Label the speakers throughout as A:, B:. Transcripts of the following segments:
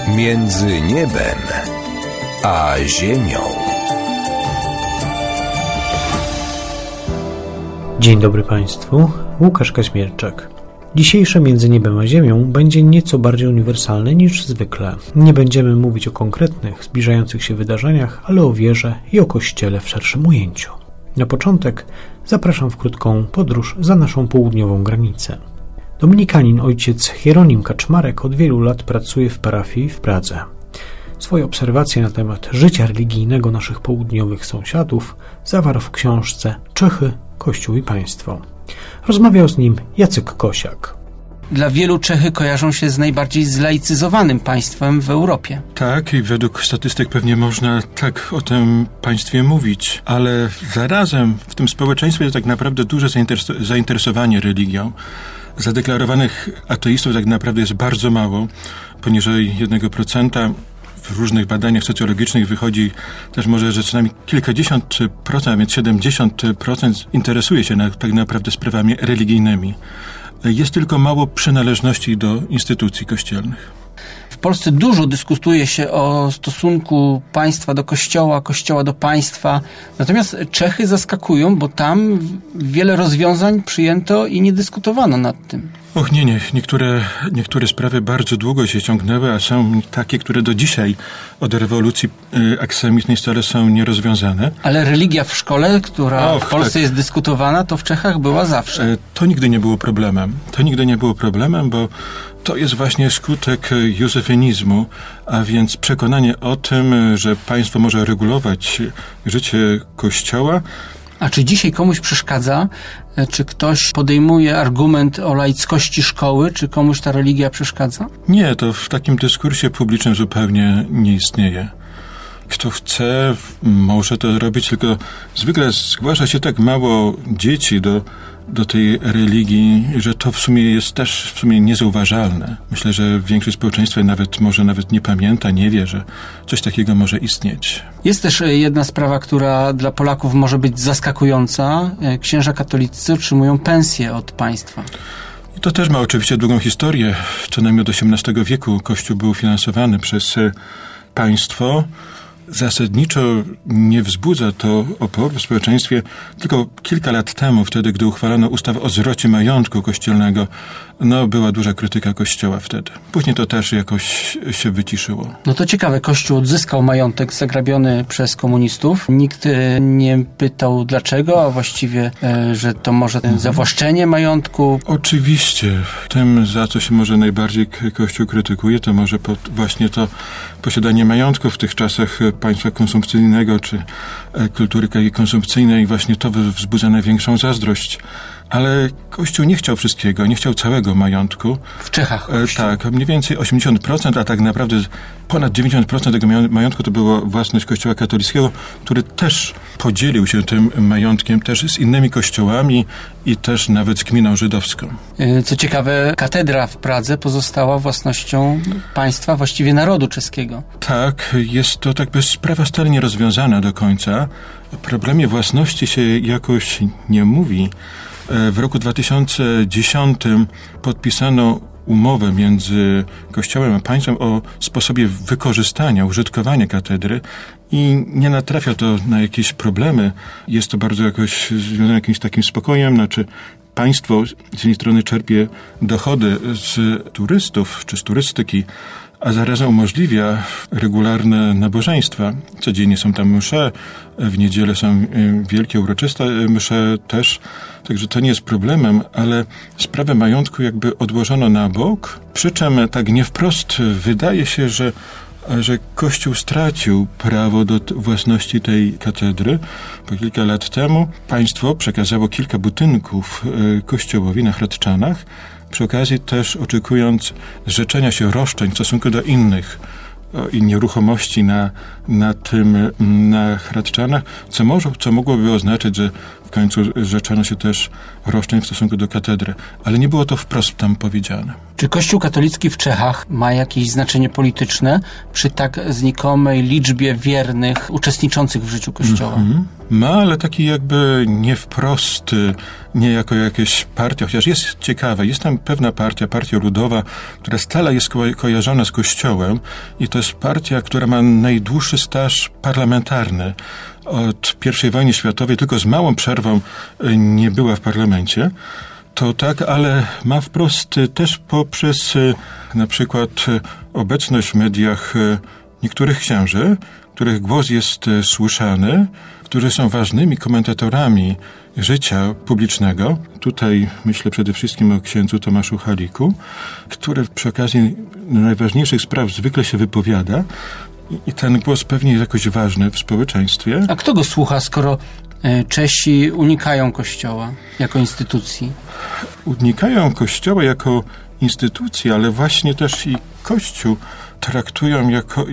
A: Między niebem a ziemią.
B: Dzień dobry Państwu, Łukasz Kaźmierczak. Dzisiejsze Między niebem a ziemią będzie nieco bardziej uniwersalne niż zwykle. Nie będziemy mówić o konkretnych, zbliżających się wydarzeniach, ale o wierze i o Kościele w szerszym ujęciu. Na początek zapraszam w krótką podróż za naszą południową granicę. Dominikanin ojciec Hieronim Kaczmarek od wielu lat pracuje w parafii w Pradze. Swoje obserwacje na temat życia religijnego naszych południowych sąsiadów zawarł w książce Czechy, Kościół i Państwo. Rozmawiał z nim Jacek Kosiak.
C: Dla wielu Czechy kojarzą się z najbardziej zlaicyzowanym państwem w Europie.
D: Tak, i według statystyk pewnie można tak o tym państwie mówić, ale zarazem w tym społeczeństwie jest tak naprawdę duże zainteresowanie religią. Zadeklarowanych ateistów tak naprawdę jest bardzo mało, poniżej 1%. W różnych badaniach socjologicznych wychodzi też może, że co najmniej kilkadziesiąt procent, a więc 70% interesuje się tak naprawdę sprawami religijnymi. Jest tylko mało przynależności do instytucji kościelnych.
C: W Polsce dużo dyskutuje się o stosunku państwa do kościoła, kościoła do państwa. Natomiast Czechy zaskakują, bo tam wiele rozwiązań przyjęto i nie dyskutowano nad tym.
D: Och nie. Niektóre sprawy bardzo długo się ciągnęły, a są takie, które do dzisiaj od rewolucji aksamitnej stale są nierozwiązane.
C: Ale religia w szkole, która w Polsce jest dyskutowana, to w Czechach była zawsze.
D: To nigdy nie było problemem. Bo to jest właśnie skutek józefinizmu, a więc przekonanie o tym, że państwo może regulować życie Kościoła.
C: A czy dzisiaj komuś przeszkadza? Czy ktoś podejmuje argument o laickości szkoły? Czy komuś ta religia przeszkadza?
D: Nie, to w takim dyskursie publicznym zupełnie nie istnieje. Kto chce, może to robić, tylko zwykle zgłasza się tak mało dzieci do tej religii, że to w sumie jest też niezauważalne. Myślę, że większość społeczeństwa nawet nie pamięta, nie wie, że coś takiego może istnieć.
C: Jest też jedna sprawa, która dla Polaków może być zaskakująca. Księża katolicy otrzymują pensję od państwa.
D: I to też ma oczywiście długą historię. Co najmniej od XVIII wieku Kościół był finansowany przez państwo. Zasadniczo nie wzbudza to oporu w społeczeństwie tylko kilka lat temu, wtedy, gdy uchwalono ustawę o zwrocie majątku kościelnego. Była duża krytyka Kościoła wtedy. Później to też jakoś się wyciszyło.
C: No to ciekawe, Kościół odzyskał majątek zagrabiony przez komunistów. Nikt nie pytał dlaczego, a właściwie, że to może zawłaszczenie majątku.
D: Oczywiście. Tym, za co się może najbardziej Kościół krytykuje, to może właśnie to posiadanie majątku w tych czasach państwa konsumpcyjnego, czy kultury konsumpcyjnej. Właśnie to wzbudza największą zazdrość. Ale Kościół nie chciał wszystkiego, nie chciał całego majątku.
C: W Czechach.
D: Tak, mniej więcej 80%, a tak naprawdę ponad 90% tego majątku to była własność Kościoła katolickiego, który też podzielił się tym majątkiem też z innymi kościołami i też nawet z gminą żydowską.
C: Co ciekawe, katedra w Pradze pozostała własnością państwa, właściwie narodu czeskiego.
D: Tak, jest to sprawa stale nierozwiązana do końca. O problemie własności się jakoś nie mówi. W roku 2010 podpisano umowę między Kościołem a państwem o sposobie wykorzystania, użytkowania katedry i nie natrafia to na jakieś problemy. Jest to bardzo jakoś związane jakimś takim spokojem, państwo z jednej strony czerpie dochody z turystów czy z turystyki, a zarazem umożliwia regularne nabożeństwa. Codziennie są tam msze, w niedzielę są wielkie, uroczyste msze też, także to nie jest problemem, ale sprawę majątku odłożono na bok, przy czym tak nie wprost wydaje się, że Kościół stracił prawo do własności tej katedry. Bo kilka lat temu państwo przekazało kilka budynków Kościołowi na Hradczanach, przy okazji też oczekując zrzeczenia się roszczeń w stosunku do innych nieruchomości na Hradczanach, co mogłoby oznaczać, że W końcu zrzeczono się też roszczeń w stosunku do katedry, ale nie było to wprost tam powiedziane.
C: Czy Kościół katolicki w Czechach ma jakieś znaczenie polityczne przy tak znikomej liczbie wiernych uczestniczących w życiu Kościoła?
D: Ma, ale taki jakby nie wprost, nie jako jakaś partia, chociaż jest ciekawe. Jest tam pewna partia ludowa, która stale jest kojarzona z Kościołem i to jest partia, która ma najdłuższy staż parlamentarny. Od I wojny światowej tylko z małą przerwą nie była w parlamencie. To tak, ale ma wprost też poprzez na przykład obecność w mediach niektórych księży, których głos jest słyszany, którzy są ważnymi komentatorami życia publicznego. Tutaj myślę przede wszystkim o księdzu Tomaszu Haliku, który przy okazji najważniejszych spraw zwykle się wypowiada i ten głos pewnie jest jakoś ważny w społeczeństwie.
C: A kto go słucha, skoro Czesi unikają Kościoła jako instytucji?
D: Unikają Kościoła jako instytucji, ale właśnie też i Kościół traktują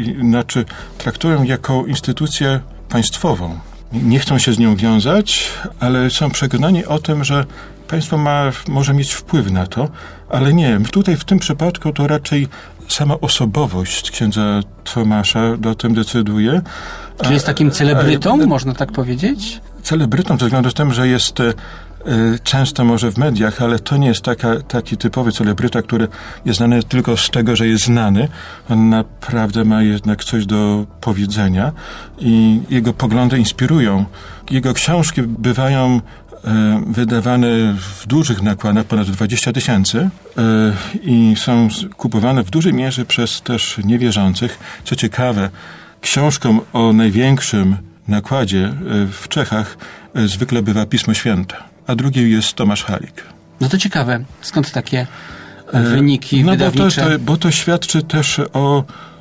D: jako instytucję państwową. Nie chcą się z nią wiązać, ale są przekonani o tym, że państwo może mieć wpływ na to, ale nie. Tutaj w tym przypadku to raczej sama osobowość księdza Tomasza o tym decyduje.
C: Czy jest takim celebrytą, można tak powiedzieć?
D: Celebrytą ze względu na to, że jest często może w mediach, ale to nie jest taki typowy celebryta, który jest znany tylko z tego, że jest znany. On naprawdę ma jednak coś do powiedzenia i jego poglądy inspirują. Jego książki bywają wydawane w dużych nakładach, ponad 20 000 i są kupowane w dużej mierze przez też niewierzących. Co ciekawe, książką o największym nakładzie w Czechach zwykle bywa Pismo Święte, a drugi jest Tomasz Halik.
C: No to ciekawe. Skąd takie wyniki wydawnicze?
D: Bo to świadczy też o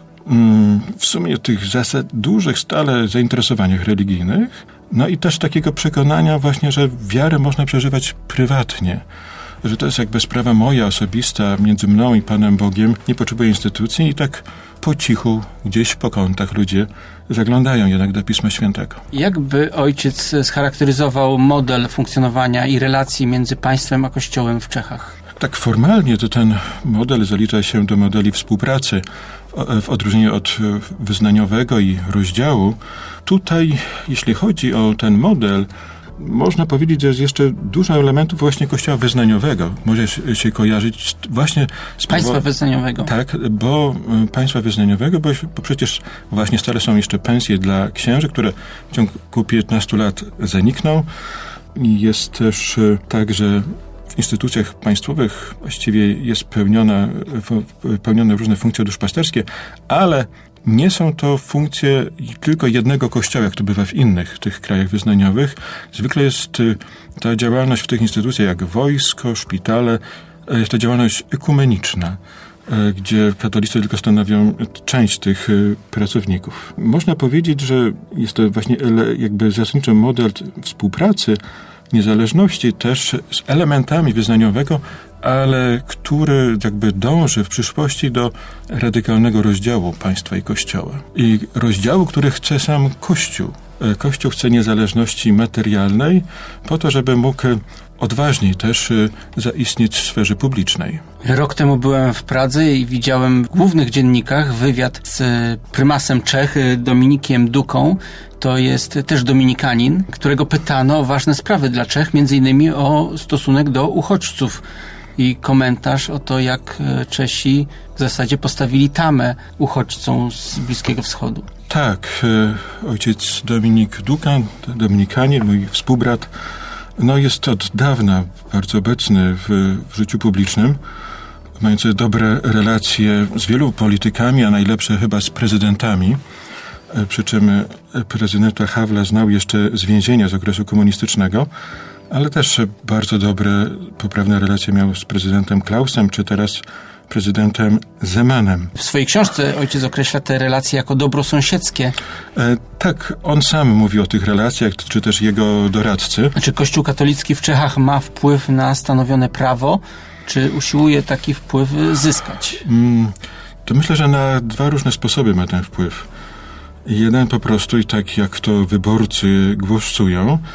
D: w sumie tych dużych stale zainteresowaniach religijnych, no i też takiego przekonania właśnie, że wiarę można przeżywać prywatnie. Że to jest jakby sprawa moja osobista, między mną i Panem Bogiem, nie potrzebuję instytucji i tak po cichu, gdzieś po kątach ludzie zaglądają jednak do Pisma Świętego.
C: Jak by ojciec scharakteryzował model funkcjonowania i relacji między państwem a Kościołem w Czechach?
D: Tak formalnie to ten model zalicza się do modeli współpracy, w odróżnieniu od wyznaniowego i rozdziału. Tutaj, jeśli chodzi o ten model, można powiedzieć, że jest jeszcze dużo elementów właśnie kościoła wyznaniowego. Może się kojarzyć właśnie z
C: państwa wyznaniowego.
D: Tak, bo państwa wyznaniowego, bo przecież właśnie stale są jeszcze pensje dla księży, które w ciągu 15 lat zanikną. I jest też tak, że w instytucjach państwowych właściwie jest pełnione różne funkcje duszpasterskie, ale nie są to funkcje tylko jednego kościoła, jak to bywa w innych tych krajach wyznaniowych. Zwykle jest ta działalność w tych instytucjach jak wojsko, szpitale, jest to działalność ekumeniczna, gdzie katolicy tylko stanowią część tych pracowników. Można powiedzieć, że jest to właśnie jakby zasadniczy model współpracy, niezależności też z elementami wyznaniowego, ale który jakby dąży w przyszłości do radykalnego rozdziału państwa i Kościoła. I rozdziału, który chce sam Kościół. Kościół chce niezależności materialnej po to, żeby mógł odważniej też zaistnieć w sferze publicznej.
C: Rok temu byłem w Pradze i widziałem w głównych dziennikach wywiad z prymasem Czech, Dominikiem Duką. To jest też dominikanin, którego pytano o ważne sprawy dla Czech, między innymi o stosunek do uchodźców. I komentarz o to, jak Czesi w zasadzie postawili tamę uchodźcom z Bliskiego Wschodu.
D: Tak, ojciec Dominik Duka, dominikanin, mój współbrat, jest od dawna bardzo obecny w życiu publicznym, mający dobre relacje z wielu politykami, a najlepsze chyba z prezydentami. Przy czym prezydenta Havla znał jeszcze z więzienia z okresu komunistycznego, ale też bardzo dobre, poprawne relacje miał z prezydentem Klausem, czy teraz prezydentem Zemanem.
C: W swojej książce ojciec określa te relacje jako dobrosąsiedzkie.
D: Tak, on sam mówi o tych relacjach, czy też jego doradcy.
C: Czy Kościół katolicki w Czechach ma wpływ na stanowione prawo, czy usiłuje taki wpływ zyskać?
D: To myślę, że na dwa różne sposoby ma ten wpływ. Jeden po prostu i tak jak to wyborcy głosują,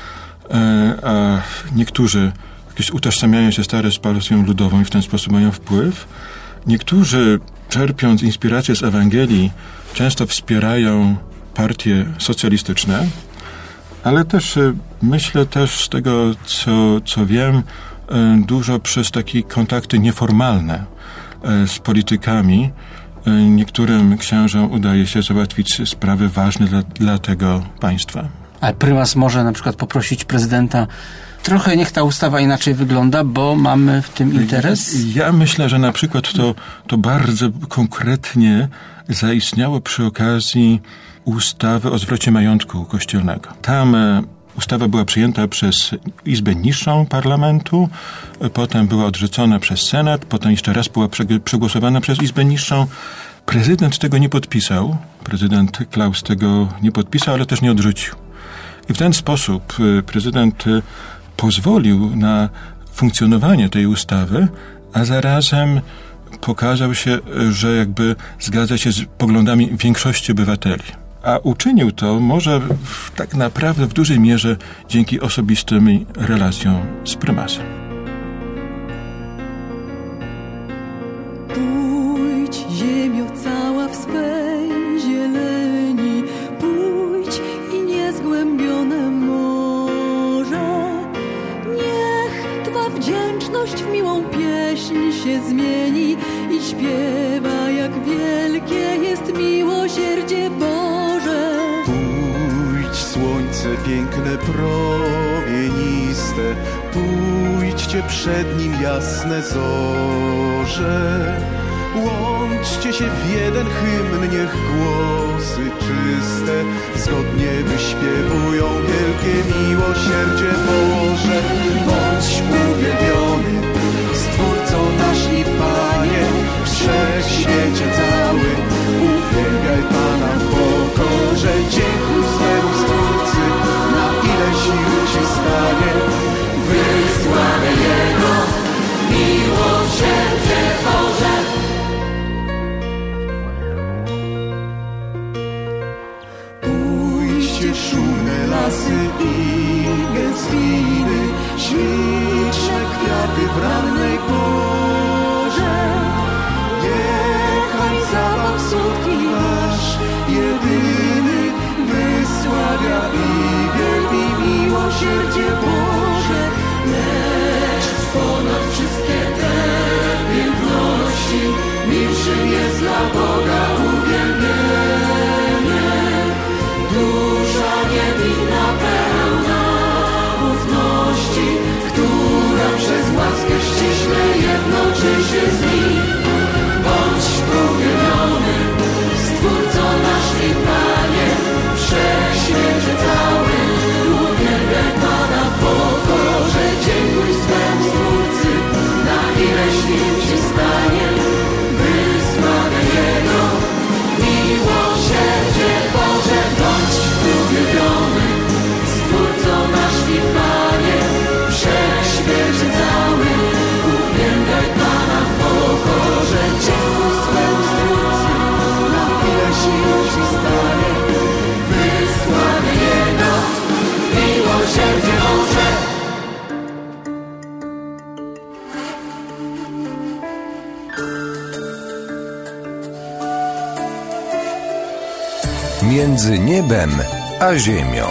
D: a niektórzy jakieś utożsamiają się stare z Polską Ludową i w ten sposób mają wpływ. Niektórzy, czerpiąc inspirację z Ewangelii, często wspierają partie socjalistyczne, ale też myślę też z tego, co wiem, dużo przez takie kontakty nieformalne z politykami. Niektórym księżom udaje się załatwić sprawy ważne dla tego państwa.
C: Ale prymas może na przykład poprosić prezydenta, trochę niech ta ustawa inaczej wygląda, bo mamy w tym interes?
D: Ja myślę, że na przykład to bardzo konkretnie zaistniało przy okazji ustawy o zwrocie majątku kościelnego. Tam ustawa była przyjęta przez Izbę Niższą Parlamentu, potem była odrzucona przez Senat, potem jeszcze raz była przegłosowana przez Izbę Niższą. Prezydent tego nie podpisał, prezydent Klaus tego nie podpisał, ale też nie odrzucił. I w ten sposób prezydent pozwolił na funkcjonowanie tej ustawy, a zarazem pokazał się, że jakby zgadza się z poglądami większości obywateli. A uczynił to może tak naprawdę w dużej mierze dzięki osobistym relacjom z prymasem.
E: Pójdź, ziemio cała w swej zieleni, pójdź i niezgłębione morze. Niech Twa wdzięczność w miłą pieśń się zmieni i śpiewa, jak wielkie jest miłosierdzie Boże.
F: Pójdź, słońce piękne, promieniste, pójdźcie przed nim jasne zorze. Łączcie się w jeden hymn, niech głosy czyste zgodnie wyśpiewują wielkie miłosierdzie Boże. Bądź uwielbiony, Stwórco nasz i Panie, w wszechświecie cały. Uwielbiaj Pana w pokorze, dziękuj swemu Stwórcy, na ile sił Ci stanie. Wysławiaj Jego miłosierdzie Boże. Pójście szumne lasy i gęstwiny, śliczne kwiaty w rannej porze. Niechaj zapach słodki wasz jedyny wysławia i wielbi miłosierdzie Boże. Lecz ponad wszystkie te piękności milszym jest dla Boga uwielbienie. Dusza niewinna pełna ufności, która przez łaskę ściśle jednoczy się z Nim. Bądź uwielbiony, Stwórco nasz i Panie, wszechświecie cały. Uwielbiaj Pana w pokorze, dziękuj swemu Stwórcy, na ile sił Ci stanie. Wysławiaj Jego miłosierdzie Boże. Bądź uwielbiony, Stwórco nasz i Panie, wszechświecie cały. Uwielbiaj Pana w pokorze, dziękuj swemu Stwórcy, na ile sił Ci stanie. Wysławiaj Jego miłosierdzie Boże.
A: Między niebem a ziemią.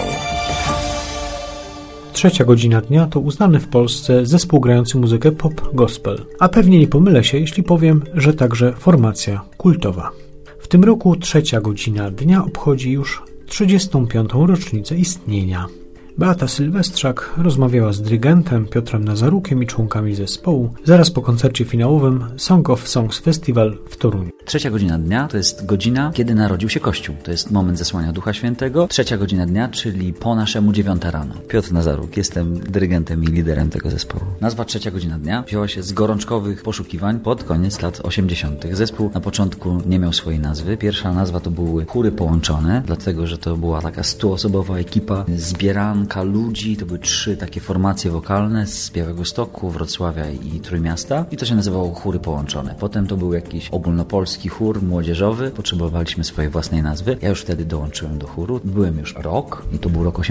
B: 3:00 dnia to uznany w Polsce zespół grający muzykę pop-gospel. A pewnie nie pomylę się, jeśli powiem, że także formacja kultowa. W tym roku 3:00 dnia obchodzi już 35. rocznicę istnienia. Beata Sylwestrzak rozmawiała z dyrygentem Piotrem Nazarukiem i członkami zespołu zaraz po koncercie finałowym Song of Songs Festival w Toruniu.
G: 3:00 dnia to jest godzina, kiedy narodził się Kościół. To jest moment zesłania Ducha Świętego. 3:00 dnia, czyli po naszemu 9:00 rano. Piotr Nazaruk, jestem dyrygentem i liderem tego zespołu. Nazwa 3:00 dnia wzięła się z gorączkowych poszukiwań pod koniec lat 80. Zespół na początku nie miał swojej nazwy. Pierwsza nazwa to były chóry połączone, dlatego że to była taka 100-osobowa ekipa zbierana mieszanka ludzi, to były 3 takie formacje wokalne z Białegostoku, Wrocławia i Trójmiasta i to się nazywało Chóry Połączone. Potem to był jakiś ogólnopolski chór młodzieżowy, potrzebowaliśmy swojej własnej nazwy. Ja już wtedy dołączyłem do chóru, byłem już rok i to był rok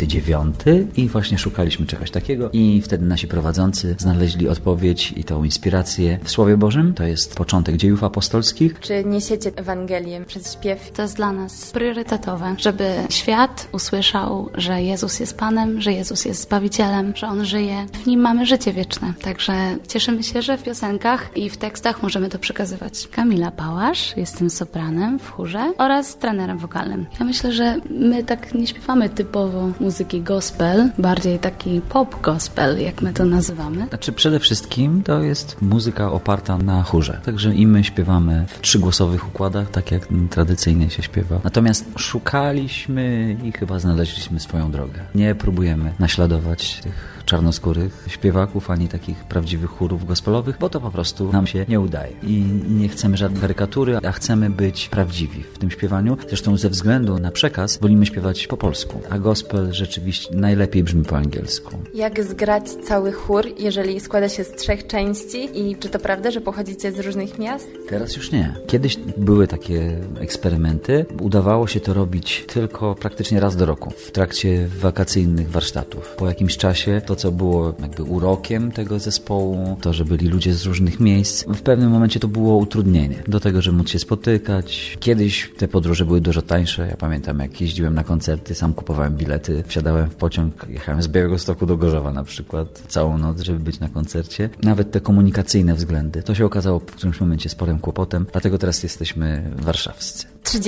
G: 89 i właśnie szukaliśmy czegoś takiego i wtedy nasi prowadzący znaleźli odpowiedź i tą inspirację w Słowie Bożym. To jest początek dziejów apostolskich.
H: Czy niesiecie Ewangelię przez śpiew?
I: To jest dla nas priorytetowe, żeby świat usłyszał, że Jezus jest Panem, że Jezus jest Zbawicielem, że On żyje. W Nim mamy życie wieczne. Także cieszymy się, że w piosenkach i w tekstach możemy to przekazywać. Kamila Pałasz, jestem sopranem w chórze oraz trenerem wokalnym. Ja myślę, że my tak nie śpiewamy typowo muzyki gospel, bardziej taki pop gospel, jak my to nazywamy.
G: Znaczy przede wszystkim to jest muzyka oparta na chórze. Także i my śpiewamy w 3-głosowych układach, tak jak tradycyjnie się śpiewa. Natomiast szukaliśmy i chyba znaleźliśmy swoją drogę. Nie próbujemy naśladować tych czarnoskórych śpiewaków, ani takich prawdziwych chórów gospelowych, bo to po prostu nam się nie udaje. I nie chcemy żadnej karykatury, a chcemy być prawdziwi w tym śpiewaniu. Zresztą ze względu na przekaz wolimy śpiewać po polsku, a gospel rzeczywiście najlepiej brzmi po angielsku.
H: Jak zgrać cały chór, jeżeli składa się z 3 części i czy to prawda, że pochodzicie z różnych miast?
G: Teraz już nie. Kiedyś były takie eksperymenty. Udawało się to robić tylko praktycznie raz do roku, w trakcie wakacyjnych warsztatów. Po jakimś czasie to, co było jakby urokiem tego zespołu, to, że byli ludzie z różnych miejsc, w pewnym momencie to było utrudnienie do tego, żeby móc się spotykać. Kiedyś te podróże były dużo tańsze. Ja pamiętam, jak jeździłem na koncerty, sam kupowałem bilety, wsiadałem w pociąg, jechałem z Białegostoku do Gorzowa na przykład całą noc, żeby być na koncercie. Nawet te komunikacyjne względy. To się okazało w którymś momencie sporym kłopotem, dlatego teraz jesteśmy warszawscy.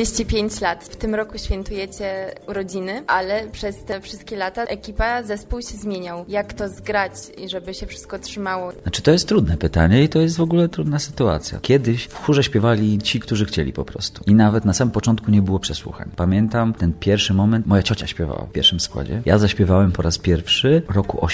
H: 35 lat. W tym roku świętujecie urodziny, ale przez te wszystkie lata zespół się zmieniał. Jak to zgrać i żeby się wszystko trzymało?
G: Znaczy to jest trudne pytanie i to jest w ogóle trudna sytuacja. Kiedyś w chórze śpiewali ci, którzy chcieli po prostu. I nawet na samym początku nie było przesłuchań. Pamiętam ten pierwszy moment, moja ciocia śpiewała w pierwszym składzie. Ja zaśpiewałem po raz pierwszy w roku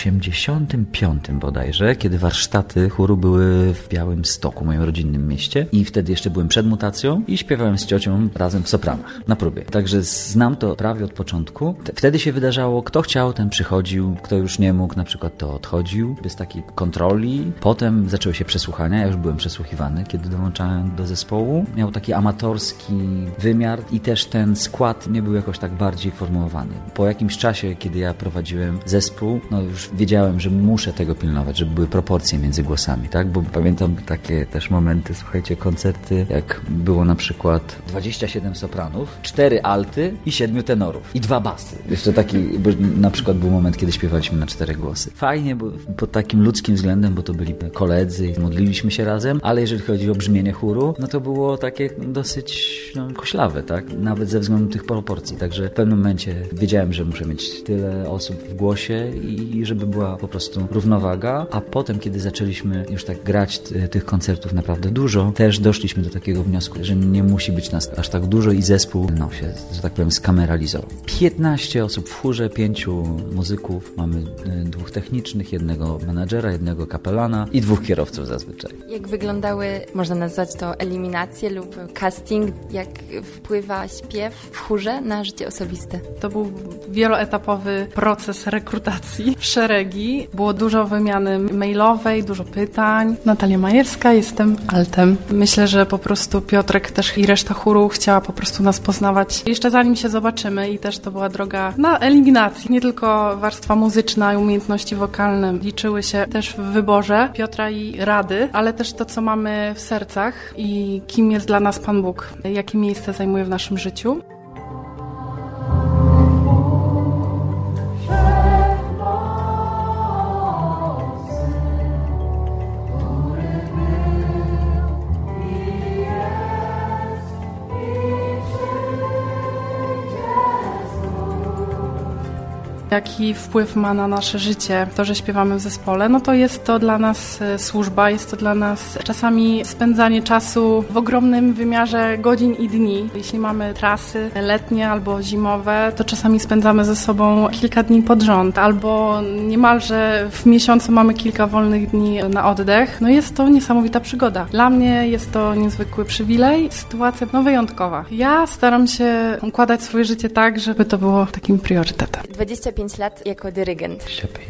G: 85 bodajże, kiedy warsztaty chóru były w Białymstoku, moim rodzinnym mieście. I wtedy jeszcze byłem przed mutacją i śpiewałem z ciocią razem w sopranach na próbie. Także znam to prawie od początku. Wtedy się wydarzało, kto chciał, ten przychodził, kto już nie mógł, na przykład to odchodził, bez takiej kontroli. Potem zaczęły się przesłuchania, ja już byłem przesłuchiwany, kiedy dołączałem do zespołu. Miał taki amatorski wymiar i też ten skład nie był jakoś tak bardziej formułowany. Po jakimś czasie, kiedy ja prowadziłem zespół, no już wiedziałem, że muszę tego pilnować, żeby były proporcje między głosami, tak? Bo pamiętam takie też momenty, słuchajcie, koncerty, jak było na przykład 27 sopranów, 4 alty i 7 tenorów i 2 basy. Jeszcze taki, bo na przykład był moment, kiedy śpiewaliśmy na 4 głosy. Fajnie, bo pod takim ludzkim względem, bo to byli koledzy, modliliśmy się razem, ale jeżeli chodzi o brzmienie chóru, no to było takie dosyć koślawe, tak? Nawet ze względu tych proporcji. Także w pewnym momencie wiedziałem, że muszę mieć tyle osób w głosie i żeby była po prostu równowaga, a potem, kiedy zaczęliśmy już tak grać tych koncertów naprawdę dużo, też doszliśmy do takiego wniosku, że nie musi być nas aż tak dużo i zespół się, że tak powiem, skameralizował. 15 osób w chórze, 5 muzyków, mamy 2 technicznych, 1 menadżera, 1 kapelana i 2 kierowców zazwyczaj.
H: Jak wyglądały, można nazwać to eliminacje lub casting, jak wpływa śpiew w chórze na życie osobiste?
J: To był wieloetapowy proces rekrutacji w szeregi. Było dużo wymiany mailowej, dużo pytań. Natalia Majerska, jestem altem. Myślę, że po prostu Piotrek też i reszta chóru chciała po prostu nas poznawać jeszcze zanim się zobaczymy i też to była droga na eliminację. Nie tylko warstwa muzyczna i umiejętności wokalne liczyły się też w wyborze Piotra i Rady, ale też to, co mamy w sercach i kim jest dla nas Pan Bóg, jakie miejsce zajmuje w naszym życiu. Jaki wpływ ma na nasze życie to, że śpiewamy w zespole, no to jest to dla nas służba, jest to dla nas czasami spędzanie czasu w ogromnym wymiarze godzin i dni. Jeśli mamy trasy letnie albo zimowe, to czasami spędzamy ze sobą kilka dni pod rząd, albo niemalże w miesiącu mamy kilka wolnych dni na oddech. No jest to niesamowita przygoda. Dla mnie jest to niezwykły przywilej, sytuacja wyjątkowa. Ja staram się układać swoje życie tak, żeby to było takim priorytetem.
H: 25 25 lat jako dyrygent.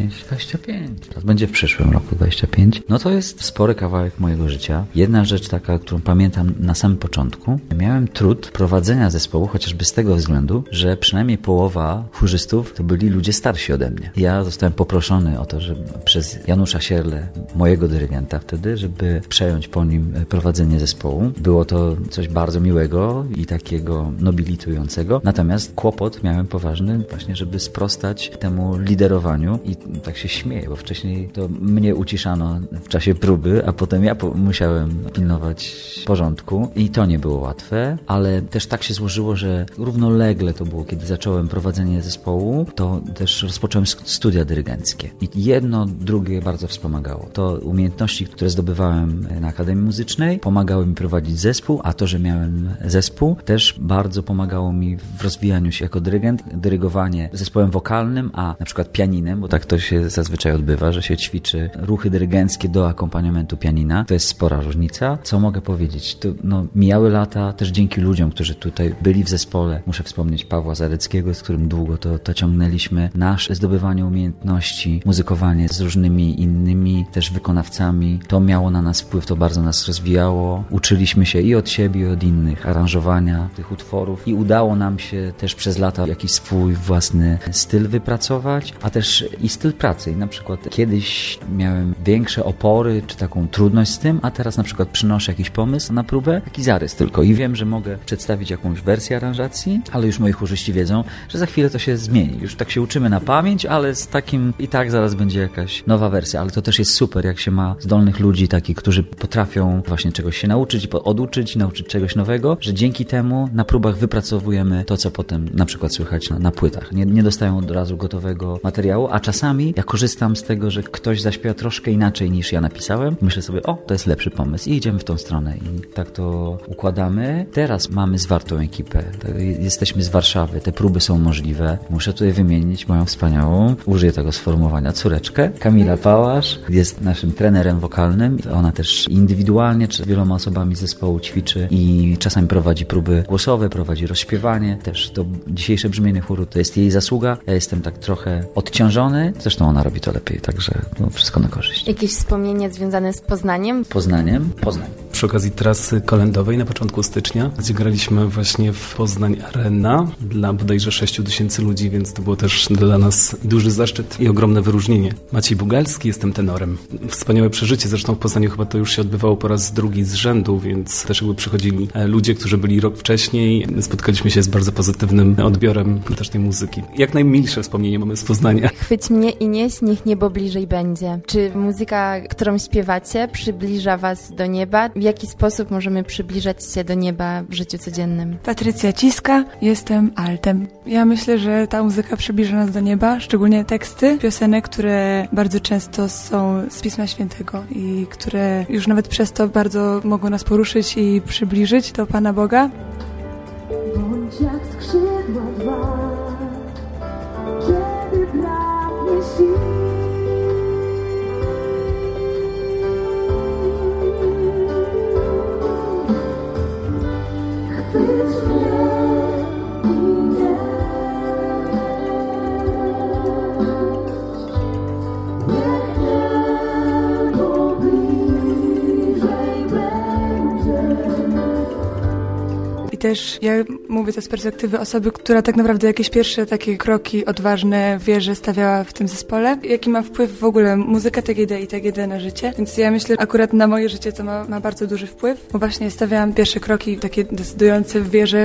G: 25. To będzie w przyszłym roku 25. No to jest spory kawałek mojego życia. Jedna rzecz taka, którą pamiętam na samym początku. Miałem trud prowadzenia zespołu, chociażby z tego względu, że przynajmniej połowa chórzystów to byli ludzie starsi ode mnie. Ja zostałem poproszony o to, że przez Janusza Sierle, mojego dyrygenta wtedy, żeby przejąć po nim prowadzenie zespołu. Było to coś bardzo miłego i takiego nobilitującego. Natomiast kłopot miałem poważny właśnie, żeby sprostać temu liderowaniu i tak się śmieję, bo wcześniej to mnie uciszano w czasie próby, a potem ja musiałem pilnować porządku i to nie było łatwe, ale też tak się złożyło, że równolegle to było, kiedy zacząłem prowadzenie zespołu, to też rozpocząłem studia dyrygenckie i jedno, drugie bardzo wspomagało. To umiejętności, które zdobywałem na Akademii Muzycznej, pomagały mi prowadzić zespół, a to, że miałem zespół, też bardzo pomagało mi w rozwijaniu się jako dyrygent, dyrygowanie zespołem wokalnym, a na przykład pianinem, bo tak to się zazwyczaj odbywa, że się ćwiczy ruchy dyrygenckie do akompaniamentu pianina. To jest spora różnica. Co mogę powiedzieć? To, mijały lata też dzięki ludziom, którzy tutaj byli w zespole. Muszę wspomnieć Pawła Zareckiego, z którym długo to ciągnęliśmy. Nasze zdobywanie umiejętności, muzykowanie z różnymi innymi też wykonawcami. To miało na nas wpływ, to bardzo nas rozwijało. Uczyliśmy się i od siebie, i od innych aranżowania tych utworów i udało nam się też przez lata jakiś swój własny styl wypracować, a też i styl pracy. I na przykład kiedyś miałem większe opory, czy taką trudność z tym, a teraz na przykład przynoszę jakiś pomysł na próbę, taki zarys tylko i wiem, że mogę przedstawić jakąś wersję aranżacji, ale już moi chórzyści wiedzą, że za chwilę to się zmieni. Już tak się uczymy na pamięć, ale z takim i tak zaraz będzie jakaś nowa wersja, ale to też jest super, jak się ma zdolnych ludzi takich, którzy potrafią właśnie czegoś się nauczyć, oduczyć i nauczyć czegoś nowego, że dzięki temu na próbach wypracowujemy to, co potem na przykład słychać na płytach. Nie dostają od razu gotowego materiału, a czasami ja korzystam z tego, że ktoś zaśpiewa troszkę inaczej niż ja napisałem. Myślę sobie, to jest lepszy pomysł i idziemy w tą stronę i tak to układamy. Teraz mamy zwartą ekipę. Jesteśmy z Warszawy, te próby są możliwe. Muszę tutaj wymienić moją wspaniałą, użyję tego sformułowania, córeczkę. Kamila Pałasz jest naszym trenerem wokalnym. Ona też indywidualnie czy z wieloma osobami z zespołu ćwiczy i czasami prowadzi próby głosowe, prowadzi rozśpiewanie. Też to dzisiejsze brzmienie chóru to jest jej zasługa. Ja jestem tak trochę odciążony. Zresztą ona robi to lepiej, także wszystko na korzyść.
H: Jakieś wspomnienie związane z Poznaniem?
G: Poznań.
B: Przy okazji trasy kolędowej na początku stycznia, gdzie graliśmy właśnie w Poznań Arena dla bodajże 6,000 ludzi, więc to było też dla nas duży zaszczyt i ogromne wyróżnienie. Maciej Bugalski, jestem tenorem. Wspaniałe przeżycie, zresztą w Poznaniu chyba to już się odbywało po raz drugi z rzędu, więc też jakby przychodzili ludzie, którzy byli rok wcześniej. Spotkaliśmy się z bardzo pozytywnym odbiorem też tej muzyki. Jak najmilsze wspomnienie mamy z Poznania.
H: Chwyć mnie i nieś, niech niebo bliżej będzie. Czy muzyka, którą śpiewacie, przybliża was do nieba? W jaki sposób możemy przybliżać się do nieba w życiu codziennym?
K: Patrycja Ciska, jestem altem. Ja myślę, że ta muzyka przybliża nas do nieba, szczególnie teksty piosenek, które bardzo często są z Pisma Świętego i które już nawet przez to bardzo mogą nas poruszyć i przybliżyć do Pana Boga.
F: Bądź jak skrzydła dwa, kiedy braknie sił. Chwyć mnie i nieś, niech niebo bliżej będzie.
K: I też ja mówię to z perspektywy osoby, która tak naprawdę jakieś pierwsze takie kroki odważne w wierze stawiała w tym zespole. Jaki ma wpływ w ogóle muzyka TGD i TGD na życie? Więc ja myślę, że akurat na moje życie to ma bardzo duży wpływ, bo właśnie stawiałam pierwsze kroki takie decydujące w wierze.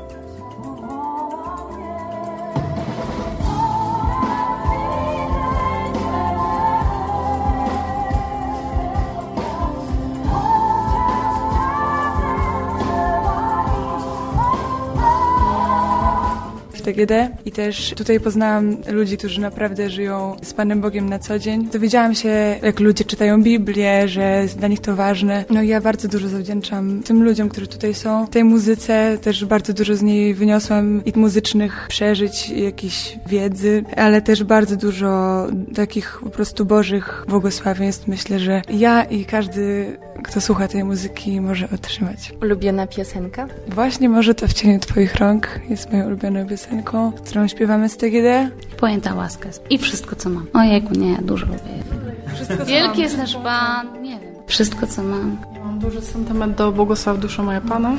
K: TGD i też tutaj poznałam ludzi, którzy naprawdę żyją z Panem Bogiem na co dzień. Dowiedziałam się, jak ludzie czytają Biblię, że dla nich to ważne. No i ja bardzo dużo zawdzięczam tym ludziom, którzy tutaj są. Tej muzyce też bardzo dużo z niej wyniosłam i muzycznych przeżyć, jakiejś wiedzy, ale też bardzo dużo takich po prostu bożych błogosławieństw. Myślę, że ja i każdy, kto słucha tej muzyki, może otrzymać.
H: Ulubiona piosenka?
K: Właśnie Może to w cieniu Twoich rąk jest moją ulubioną piosenką, którą śpiewamy z TGD.
I: pojęta łaska i wszystko, co mam. Ojejku, nie, dużo lubię. Wielki jest nasz Pan, nie wiem. Wszystko, co mam.
J: Ja mam duży sentyment do Błogosław duszo moja Pana.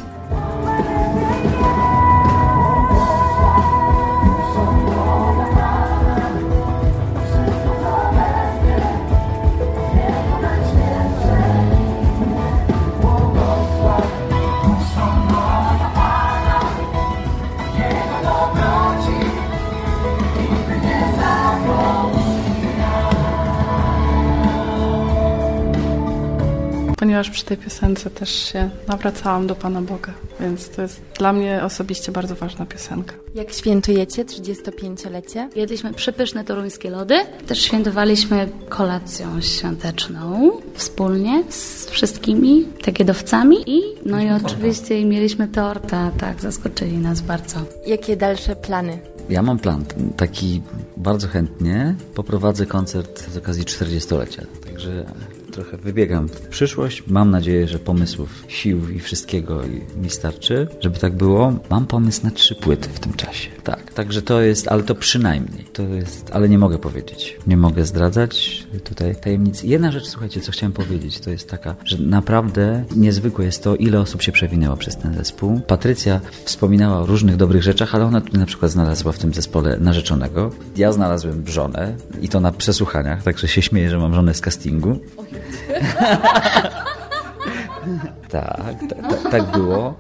J: Ponieważ przy tej piosence też się nawracałam do Pana Boga, więc to jest dla mnie osobiście bardzo ważna piosenka.
H: Jak świętujecie 35-lecie?
I: Jedliśmy przepyszne toruńskie lody. Też świętowaliśmy kolacją świąteczną wspólnie z wszystkimi tegiedowcami i oczywiście mieliśmy torta, tak, zaskoczyli nas bardzo.
H: Jakie dalsze plany?
G: Ja mam plan taki, bardzo chętnie poprowadzę koncert z okazji 40-lecia, także trochę wybiegam w przyszłość. Mam nadzieję, że pomysłów, sił i wszystkiego mi starczy, żeby tak było. Mam pomysł na 3 płyty w tym czasie. Tak, także to jest, ale to przynajmniej. To jest, ale nie mogę powiedzieć. Nie mogę zdradzać tutaj tajemnic. Jedna rzecz, słuchajcie, co chciałem powiedzieć, to jest taka, że naprawdę niezwykłe jest to, ile osób się przewinęło przez ten zespół. Patrycja wspominała o różnych dobrych rzeczach, ale ona tutaj na przykład znalazła w tym zespole narzeczonego. Ja znalazłem żonę i to na przesłuchaniach, także się śmieję, że mam żonę z castingu. Tak było.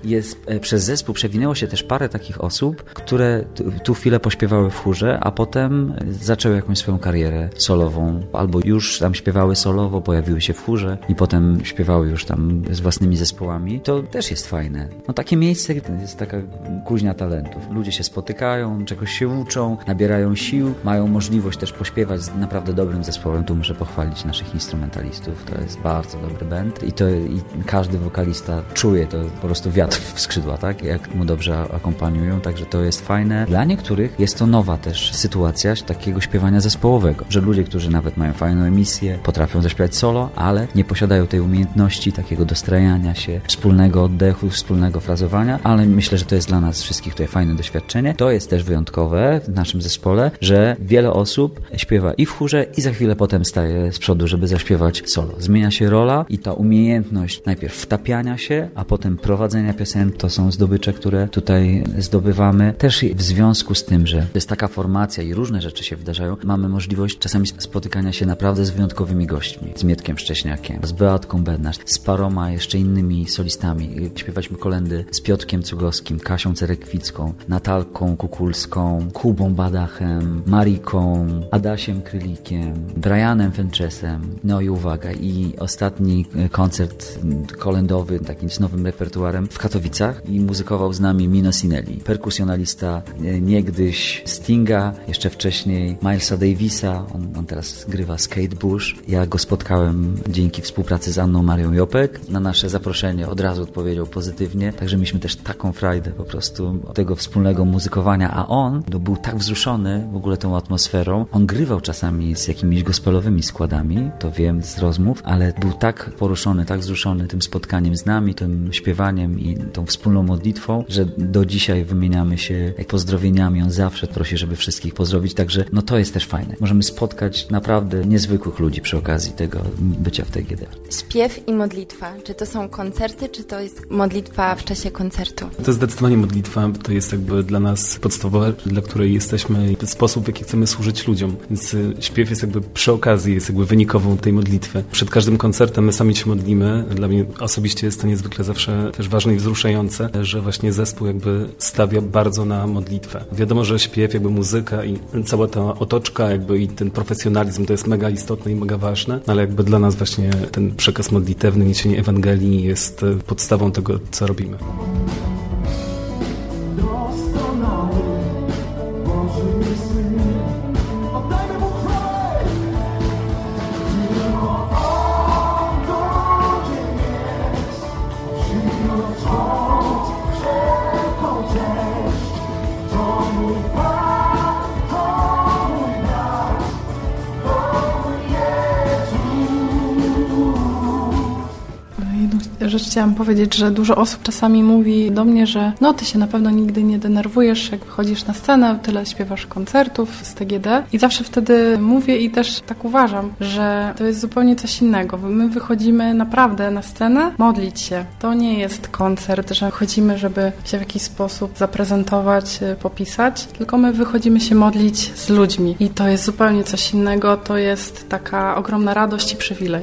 G: Przez zespół przewinęło się też parę takich osób, które tu chwilę pośpiewały w chórze, a potem zaczęły jakąś swoją karierę solową, albo już tam śpiewały solowo, pojawiły się w chórze i potem śpiewały już tam z własnymi zespołami. To też jest fajne. No takie miejsce to jest taka kuźnia talentów. Ludzie się spotykają, czegoś się uczą, nabierają sił, mają możliwość też pośpiewać z naprawdę dobrym zespołem. Tu muszę pochwalić naszych instrumentalistów. To jest bardzo dobry band i każdy wokalista czuje to po prostu wiatr w skrzydła, tak? Jak mu dobrze akompaniują, także to jest fajne. Dla niektórych jest to nowa też sytuacja takiego śpiewania zespołowego, że ludzie, którzy nawet mają fajną emisję, potrafią zaśpiewać solo, ale nie posiadają tej umiejętności takiego dostrajania się, wspólnego oddechu, wspólnego frazowania, ale myślę, że to jest dla nas wszystkich tutaj fajne doświadczenie. To jest też wyjątkowe w naszym zespole, że wiele osób śpiewa i w chórze i za chwilę potem staje z przodu, żeby zaśpiewać solo. Zmienia się rola i ta umiejętność najpierw wtapiania się, a potem prowadzenia piosenki, to są zdobycze, które tutaj zdobywamy. Też w związku z tym, że to jest taka formacja i różne rzeczy się wydarzają, mamy możliwość czasami spotykania się naprawdę z wyjątkowymi gośćmi. Z Mietkiem Szcześniakiem, z Beatką Bednarz, z paroma jeszcze innymi solistami. Śpiewaliśmy kolendy z Piotrkiem Cugowskim, Kasią Cerekwicką, Natalką Kukulską, Kubą Badachem, Mariką, Adasiem Krylikiem, Brianem Fenczesem. No i uwaga, i ostatni koncert kolendowy, takim z nowym repertuarem w Katowicach i muzykował z nami Mino Sinelli, perkusjonalista niegdyś Stinga, jeszcze wcześniej Milesa Davisa, on teraz grywa z Kate Bush. Ja go spotkałem dzięki współpracy z Anną Marią Jopek. Na nasze zaproszenie od razu odpowiedział pozytywnie, także mieliśmy też taką frajdę po prostu tego wspólnego muzykowania, a on był tak wzruszony w ogóle tą atmosferą. On grywał czasami z jakimiś gospelowymi składami, to wiem z rozmów, ale był tak poruszony, tak wzruszony tym spotkaniem z nami, tym śpiewaniem i tą wspólną modlitwą, że do dzisiaj wymieniamy się pozdrowieniami. On zawsze prosi, żeby wszystkich pozdrowić, także no to jest też fajne. Możemy spotkać naprawdę niezwykłych ludzi przy okazji tego bycia w TGD.
H: Śpiew i modlitwa. Czy to są koncerty, czy to jest modlitwa w czasie koncertu?
L: To zdecydowanie modlitwa. To jest jakby dla nas podstawowe, dla której jesteśmy, sposób, w jaki chcemy służyć ludziom. Więc śpiew jest jakby przy okazji, jest jakby wynikową tej modlitwy. Przed każdym koncertem my sami się modlimy. Dla mnie osobiście jest to niezwykle zawsze też ważne i wzruszające, że właśnie zespół jakby stawia bardzo na modlitwę. Wiadomo, że śpiew, jakby muzyka i cała ta otoczka jakby i ten profesjonalizm to jest mega istotne i mega ważne, ale jakby dla nas właśnie ten przekaz modlitewny, niesienie Ewangelii jest podstawą tego, co robimy.
J: rzecz chciałam powiedzieć, że dużo osób czasami mówi do mnie, że no ty się na pewno nigdy nie denerwujesz, jak wychodzisz na scenę, tyle śpiewasz koncertów z TGD i zawsze wtedy mówię i też tak uważam, że to jest zupełnie coś innego. My wychodzimy naprawdę na scenę modlić się. To nie jest koncert, że chodzimy, żeby się w jakiś sposób zaprezentować, popisać, tylko my wychodzimy się modlić z ludźmi i to jest zupełnie coś innego, to jest taka ogromna radość i przywilej.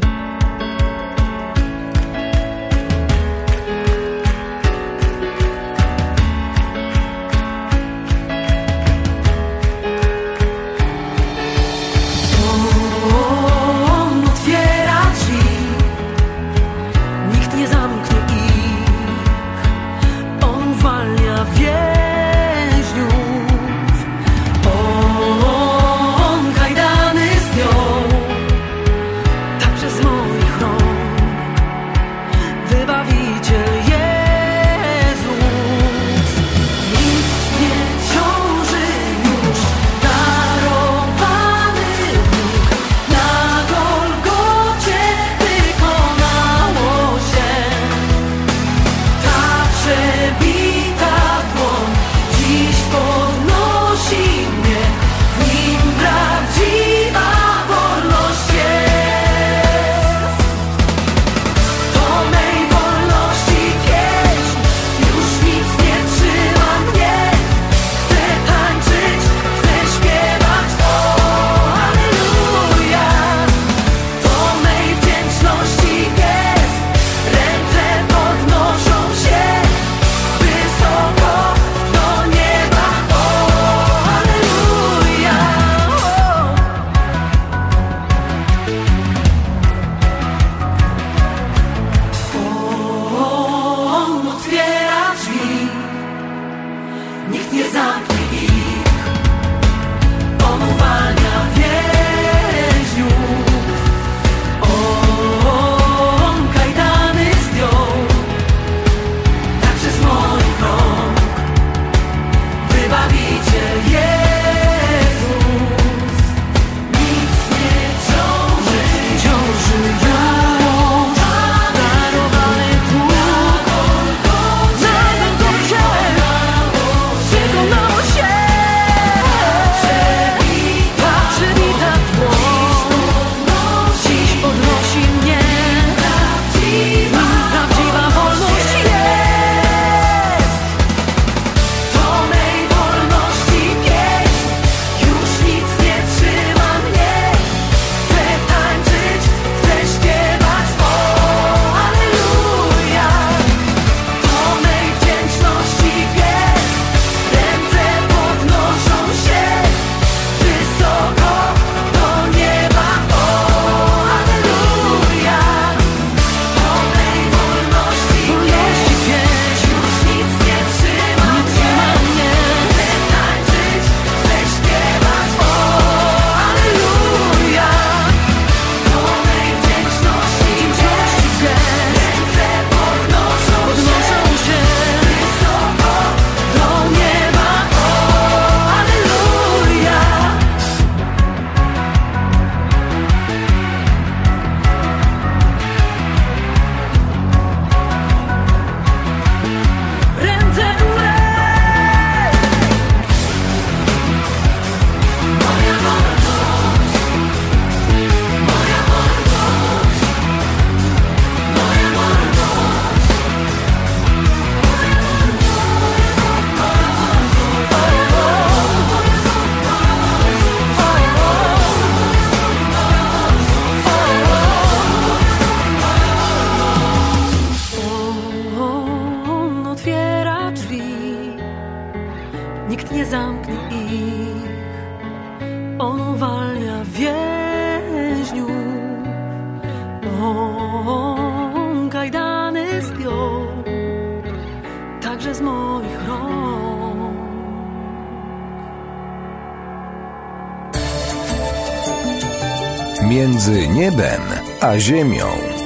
A: Między niebem a ziemią.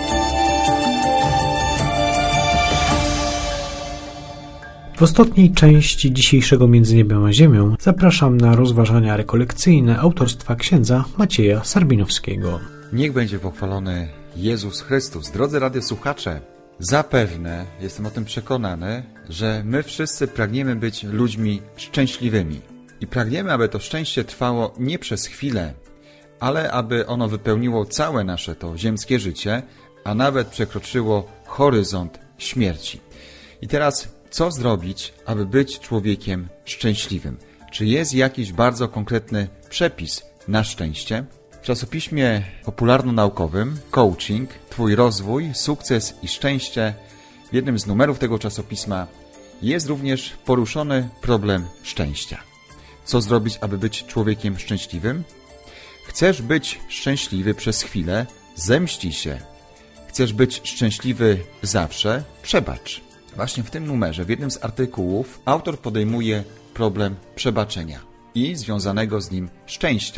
B: W ostatniej części dzisiejszego Między niebem a ziemią zapraszam na rozważania rekolekcyjne autorstwa księdza Macieja Sarbinowskiego.
M: Niech będzie pochwalony Jezus Chrystus. Drodzy radiosłuchacze, Zapewne, jestem o tym przekonany, że my wszyscy pragniemy być ludźmi szczęśliwymi. I pragniemy, aby to szczęście trwało nie przez chwilę, ale aby ono wypełniło całe nasze to ziemskie życie, a nawet przekroczyło horyzont śmierci. I teraz, co zrobić, aby być człowiekiem szczęśliwym? Czy jest jakiś bardzo konkretny przepis na szczęście? W czasopiśmie popularno-naukowym Coaching, Twój rozwój, sukces i szczęście, w jednym z numerów tego czasopisma jest również poruszony problem szczęścia. Co zrobić, aby być człowiekiem szczęśliwym? Chcesz być szczęśliwy przez chwilę? Zemścij się. Chcesz być szczęśliwy zawsze? Przebacz. Właśnie w tym numerze, w jednym z artykułów, autor podejmuje problem przebaczenia i związanego z nim szczęścia.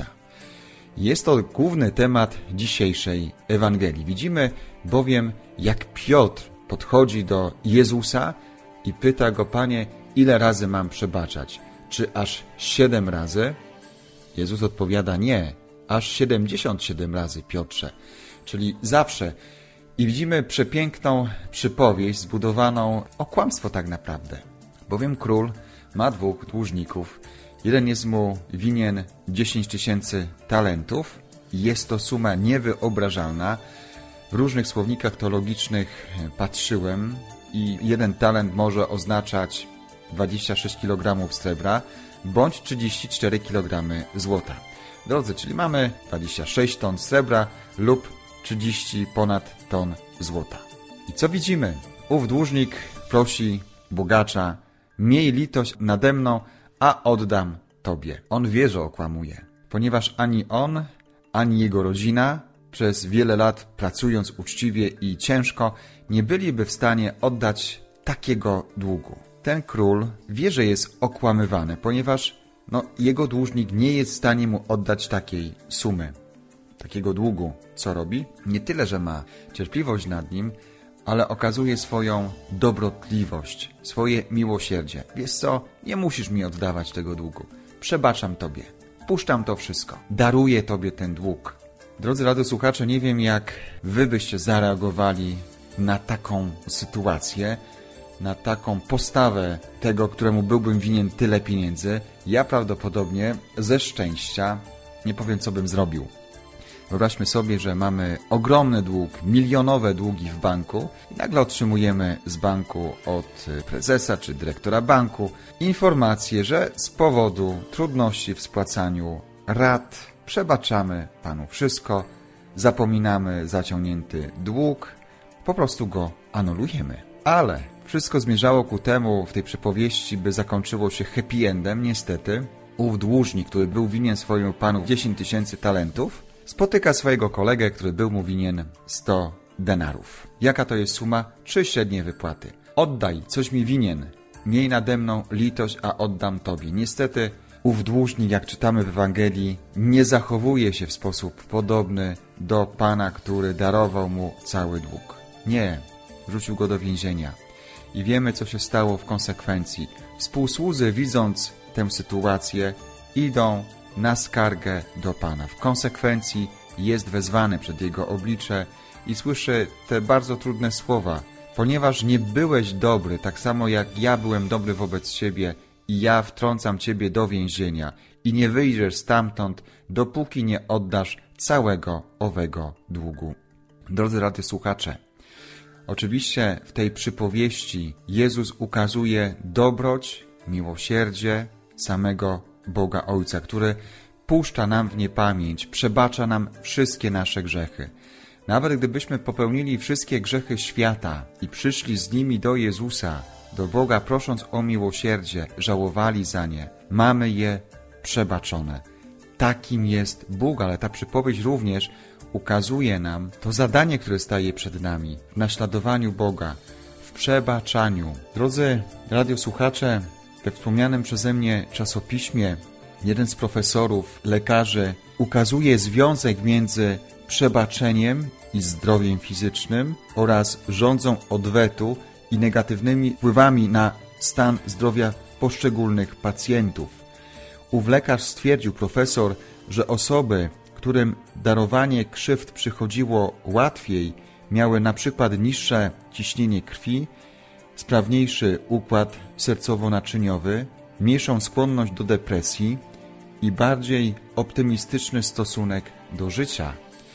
M: Jest to główny temat dzisiejszej Ewangelii. Widzimy bowiem, jak Piotr podchodzi do Jezusa i pyta go: Panie, ile razy mam przebaczać? Czy aż 7 razy? Jezus odpowiada: nie, aż 77 razy, Piotrze. Czyli zawsze. I widzimy przepiękną przypowieść zbudowaną o kłamstwo tak naprawdę. Bowiem król ma 2 dłużników. Jeden jest mu winien 10 000 talentów. Jest to suma niewyobrażalna. W różnych słownikach teologicznych patrzyłem i 1 talent może oznaczać 26 kg srebra bądź 34 kg złota. Drodzy, czyli mamy 26 ton srebra lub 30 ponad ton złota. I co widzimy? Ów dłużnik prosi bogacza: miej litość nade mną, a oddam tobie. On wie, że okłamuje, ponieważ ani on, ani jego rodzina przez wiele lat pracując uczciwie i ciężko nie byliby w stanie oddać takiego długu. Ten król wie, że jest okłamywany, ponieważ jego dłużnik nie jest w stanie mu oddać takiej sumy, takiego długu. Co robi? Nie tyle, że ma cierpliwość nad nim, ale okazuje swoją dobrotliwość, swoje miłosierdzie. Wiesz co? Nie musisz mi oddawać tego długu. Przebaczam tobie. Puszczam to wszystko. Daruję tobie ten dług. Drodzy radiosłuchacze, nie wiem, jak wy byście zareagowali na taką sytuację, na taką postawę tego, któremu byłbym winien tyle pieniędzy. Ja prawdopodobnie ze szczęścia nie powiem, co bym zrobił. Wyobraźmy sobie, że mamy ogromny dług, milionowe długi w banku i nagle otrzymujemy z banku od prezesa czy dyrektora banku informację, że z powodu trudności w spłacaniu rat przebaczamy panu wszystko, zapominamy zaciągnięty dług, po prostu go anulujemy. Ale wszystko zmierzało ku temu w tej przypowieści, by zakończyło się happy endem. Niestety, ów dłużnik, który był winien swojemu panu 10 000 talentów, spotyka swojego kolegę, który był mu winien 100 denarów. Jaka to jest suma? 3 średnie wypłaty. Oddaj, coś mi winien. Miej nade mną litość, a oddam tobie. Niestety, ów dłużnik, jak czytamy w Ewangelii, nie zachowuje się w sposób podobny do pana, który darował mu cały dług. Nie, wrzucił go do więzienia. I wiemy, co się stało w konsekwencji. Współsłudzy, widząc tę sytuację, idą na skargę do Pana. W konsekwencji jest wezwany przed Jego oblicze i słyszy te bardzo trudne słowa. Ponieważ nie byłeś dobry, tak samo jak ja byłem dobry wobec Ciebie i ja wtrącam Ciebie do więzienia i nie wyjdziesz stamtąd, dopóki nie oddasz całego owego długu. Drodzy radiosłuchacze, oczywiście w tej przypowieści Jezus ukazuje dobroć, miłosierdzie samego Boga Ojca, który puszcza nam w niepamięć, przebacza nam wszystkie nasze grzechy. Nawet gdybyśmy popełnili wszystkie grzechy świata i przyszli z nimi do Jezusa, do Boga, prosząc o miłosierdzie, żałowali za nie, mamy je przebaczone. Takim jest Bóg, ale ta przypowieść również ukazuje nam to zadanie, które staje przed nami w naśladowaniu Boga, w przebaczaniu. Drodzy radiosłuchacze, we wspomnianym przeze mnie czasopiśmie jeden z profesorów, lekarzy, ukazuje związek między przebaczeniem i zdrowiem fizycznym oraz rządzą odwetu i negatywnymi wpływami na stan zdrowia poszczególnych pacjentów. Ów lekarz stwierdził, profesor, że osoby, którym darowanie krzywd przychodziło łatwiej, miały na przykład niższe ciśnienie krwi, sprawniejszy układ sercowo-naczyniowy, mniejszą skłonność do depresji i bardziej optymistyczny stosunek do życia.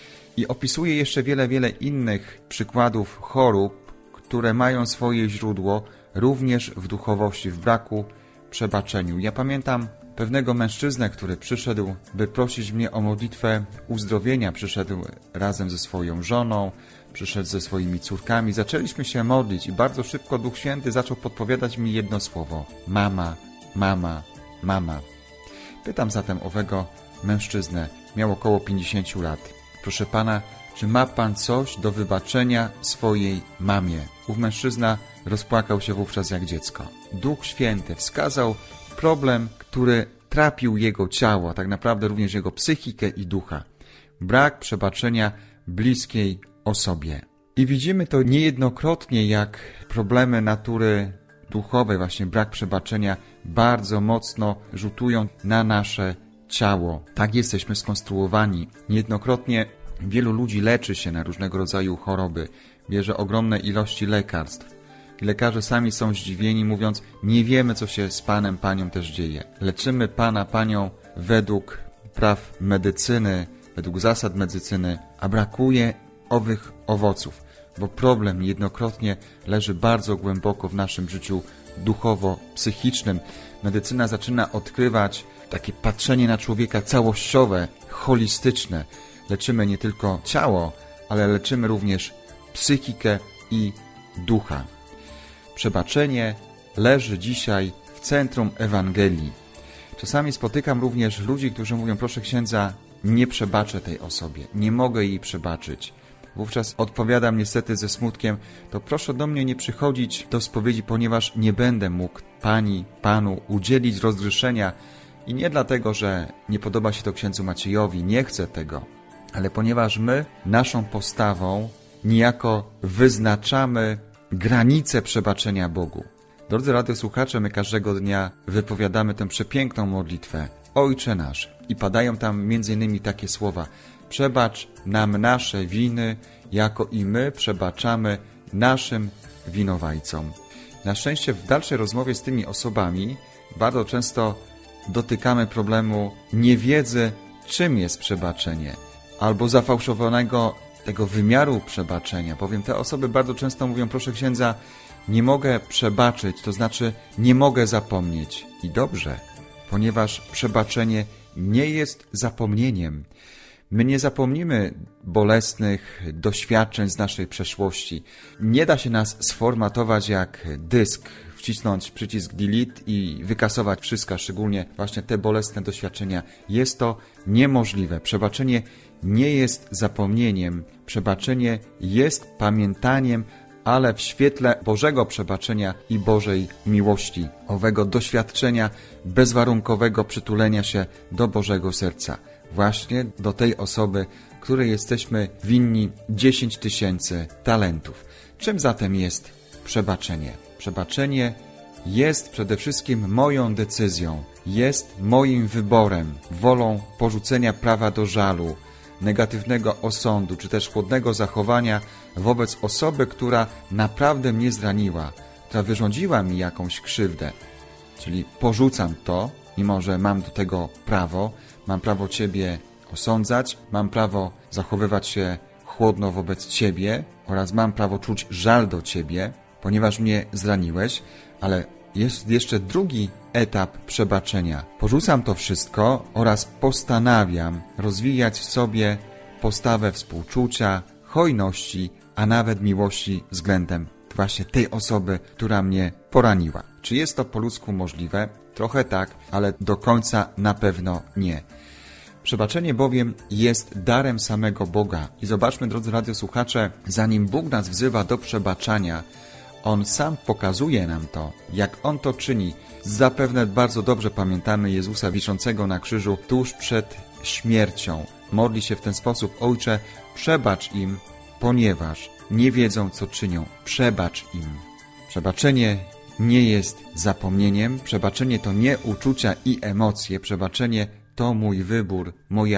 M: I opisuje jeszcze wiele innych przykładów chorób, które mają swoje źródło również w duchowości, w braku przebaczeniu. Ja pamiętam pewnego mężczyznę, który przyszedł, by prosić mnie o modlitwę uzdrowienia. Przyszedł razem ze swoją żoną, przyszedł ze swoimi córkami. Zaczęliśmy się modlić i bardzo szybko Duch Święty zaczął podpowiadać mi jedno słowo: mama, mama, mama. Pytam zatem owego mężczyznę, miał około 50 lat. Proszę pana, czy ma pan coś do wybaczenia swojej mamie? Ów mężczyzna rozpłakał się wówczas jak dziecko. Duch Święty wskazał problem, który trapił jego ciało, a tak naprawdę również jego psychikę i ducha. Brak przebaczenia bliskiej osobie. I widzimy to niejednokrotnie, jak problemy natury duchowej, właśnie brak przebaczenia, bardzo mocno rzutują na nasze ciało. Tak jesteśmy skonstruowani. Niejednokrotnie wielu ludzi leczy się na różnego rodzaju choroby, bierze ogromne ilości lekarstw. I lekarze sami są zdziwieni, mówiąc: nie wiemy, co się z panem, panią też dzieje. Leczymy pana, panią według praw medycyny, według zasad medycyny, a brakuje owych owoców, bo problem jednokrotnie leży bardzo głęboko w naszym życiu duchowo-psychicznym. Medycyna zaczyna odkrywać takie patrzenie na człowieka całościowe, holistyczne. Leczymy nie tylko ciało, ale leczymy również psychikę i ducha. Przebaczenie leży dzisiaj w centrum Ewangelii. Czasami spotykam również ludzi, którzy mówią: proszę księdza, nie przebaczę tej osobie, nie mogę jej przebaczyć. Wówczas odpowiadam niestety ze smutkiem: to proszę do mnie nie przychodzić do spowiedzi, ponieważ nie będę mógł pani, panu udzielić rozgrzeszenia. I nie dlatego, że nie podoba się to księdzu Maciejowi, nie chcę tego, ale ponieważ my naszą postawą niejako wyznaczamy granice przebaczenia Bogu. Drodzy radiosłuchacze, my każdego dnia wypowiadamy tę przepiękną modlitwę: Ojcze nasz. I padają tam m.in. takie słowa: przebacz nam nasze winy, jako i my przebaczamy naszym winowajcom. Na szczęście w dalszej rozmowie z tymi osobami bardzo często dotykamy problemu niewiedzy, czym jest przebaczenie, albo zafałszowanego tego wymiaru przebaczenia. Bowiem te osoby bardzo często mówią: proszę księdza, nie mogę przebaczyć, to znaczy nie mogę zapomnieć. I dobrze, ponieważ przebaczenie nie jest zapomnieniem. My nie zapomnimy bolesnych doświadczeń z naszej przeszłości. Nie da się nas sformatować jak dysk, wcisnąć przycisk delete i wykasować wszystko, szczególnie właśnie te bolesne doświadczenia. Jest to niemożliwe. Przebaczenie nie jest zapomnieniem. Przebaczenie jest pamiętaniem, ale w świetle Bożego przebaczenia i Bożej miłości, owego doświadczenia bezwarunkowego przytulenia się do Bożego serca. Właśnie do tej osoby, której jesteśmy winni 10 000 talentów. Czym zatem jest przebaczenie? Przebaczenie jest przede wszystkim moją decyzją, jest moim wyborem, wolą porzucenia prawa do żalu, negatywnego osądu, czy też chłodnego zachowania wobec osoby, która naprawdę mnie zraniła, która wyrządziła mi jakąś krzywdę. Czyli porzucam to, mimo że mam do tego prawo, mam prawo Ciebie osądzać, mam prawo zachowywać się chłodno wobec Ciebie oraz mam prawo czuć żal do Ciebie, ponieważ mnie zraniłeś, ale jest jeszcze drugi etap przebaczenia. Porzucam to wszystko oraz postanawiam rozwijać w sobie postawę współczucia, hojności, a nawet miłości względem właśnie tej osoby, która mnie poraniła. Czy jest to po ludzku możliwe? Trochę tak, ale do końca na pewno nie. Przebaczenie bowiem jest darem samego Boga. I zobaczmy, drodzy radiosłuchacze, zanim Bóg nas wzywa do przebaczania, On sam pokazuje nam to, jak On to czyni. Zapewne bardzo dobrze pamiętamy Jezusa wiszącego na krzyżu tuż przed śmiercią. Modli się w ten sposób: Ojcze, przebacz im, ponieważ nie wiedzą, co czynią. Przebacz im. Przebaczenie nie jest zapomnieniem, przebaczenie to nie uczucia i emocje, przebaczenie to mój wybór, moja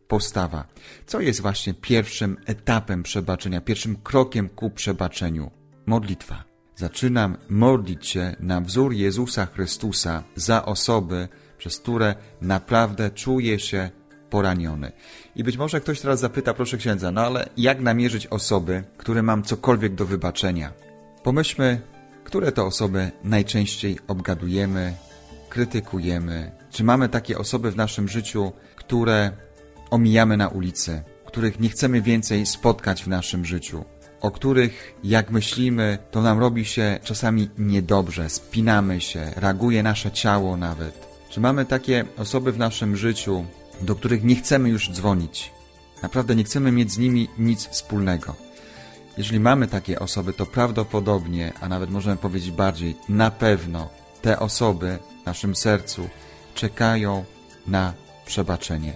M: postawa. Co jest właśnie pierwszym etapem przebaczenia, pierwszym krokiem ku przebaczeniu? Modlitwa. Zaczynam modlić się na wzór Jezusa Chrystusa za osoby, przez które naprawdę czuję się poraniony. I być może ktoś teraz zapyta, proszę księdza, no ale jak namierzyć osoby, które mam cokolwiek do wybaczenia? Pomyślmy, które to osoby najczęściej obgadujemy, krytykujemy. Czy mamy takie osoby w naszym życiu, które omijamy na ulicy, których nie chcemy więcej spotkać w naszym życiu, o których jak myślimy, to nam robi się czasami niedobrze, spinamy się, reaguje nasze ciało nawet. Czy mamy takie osoby w naszym życiu, do których nie chcemy już dzwonić? Naprawdę nie chcemy mieć z nimi nic wspólnego. Jeżeli mamy takie osoby, to prawdopodobnie, a nawet możemy powiedzieć bardziej, na pewno te osoby w naszym sercu czekają na przebaczenie.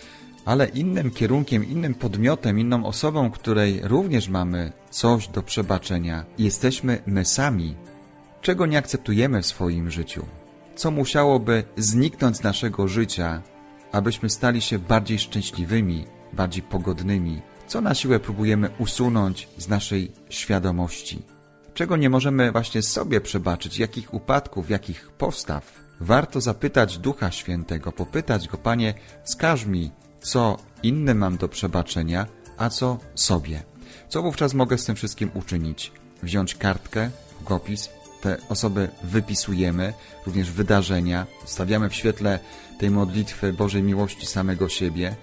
M: Ale innym kierunkiem, innym podmiotem, inną osobą, której również mamy coś do przebaczenia, jesteśmy my sami. Czego nie akceptujemy w swoim życiu? Co musiałoby zniknąć z naszego życia, abyśmy stali się bardziej szczęśliwymi, bardziej pogodnymi? Co na siłę próbujemy usunąć z naszej świadomości? Czego nie możemy właśnie sobie przebaczyć? Jakich upadków, jakich postaw? Warto zapytać Ducha Świętego, popytać Go: Panie, wskaż mi, co innym mam do przebaczenia, a co sobie. Co wówczas mogę z tym wszystkim uczynić? Wziąć kartkę, długopis, te osoby wypisujemy, również wydarzenia, stawiamy w świetle tej modlitwy Bożej miłości samego siebie